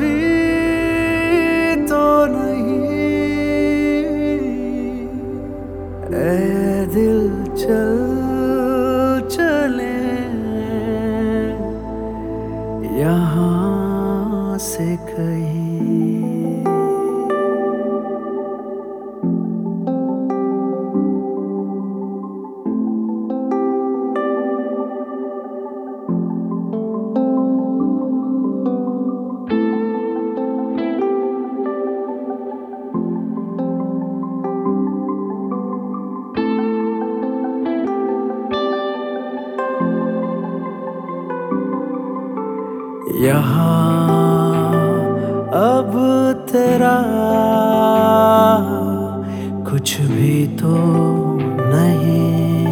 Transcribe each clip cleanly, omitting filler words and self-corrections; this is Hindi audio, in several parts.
तो नहीं। ऐ दिल चल चले यहाँ से कहीं। यहाँ अब तेरा कुछ भी तो नहीं।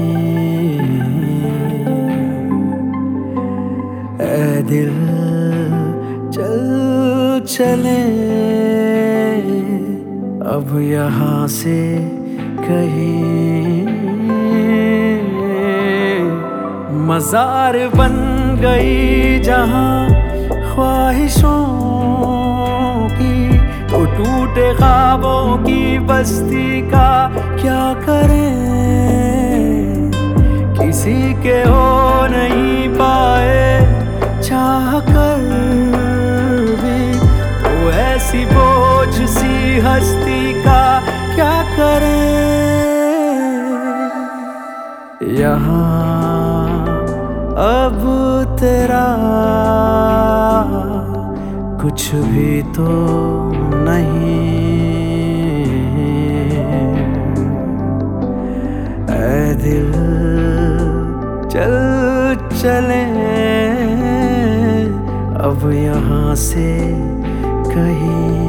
ऐ दिल चल चले अब यहाँ से कहीं। मज़ार बन गई जहाँ ख्वाहिशों की, तो टूटे ख्वाबों की बस्ती का क्या करें। किसी के हो नहीं पाए चाह कर भी, तो ऐसी बोझ सी हस्ती का क्या करें। यहाँ अब तेरा कुछ भी तो नहीं। ऐ दिल चल चले अब यहाँ से कहीं।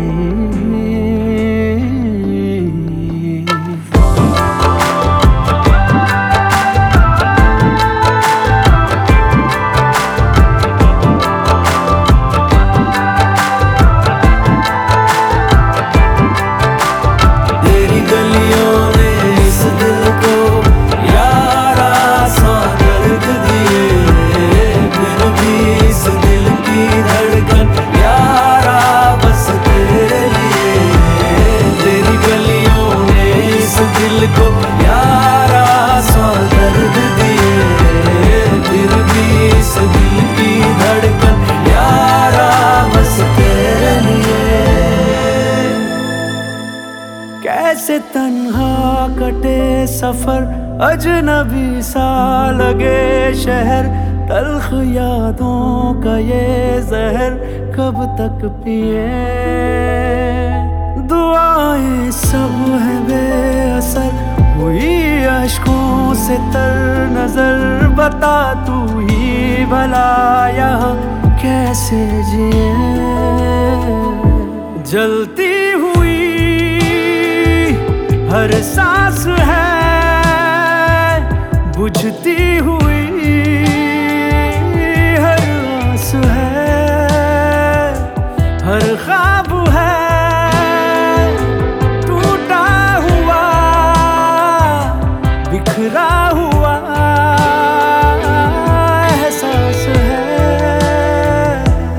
कैसे तन्हा कटे सफर, अजनबी सा लगे शहर, तल्ख यादों का ये जहर कब तक पिए। दुआएं सब है बेअसर, हुई अश्कों से तर नजर, बता तू ही भला यहाँ कैसे जिए। जलती हुई हर सांस है, बुझती हुई हर आस है, हर ख्वाब है टूटा हुआ बिखरा हुआ एहसास है।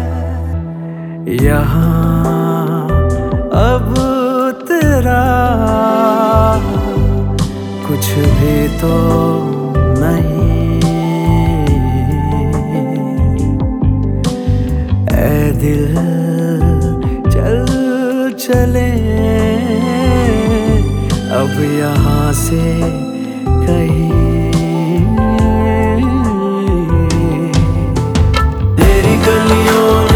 यहाँ अब तेरा कुछ भी तो नहीं। ऐ दिल चल चले अब यहाँ से कहीं। तेरी गलियों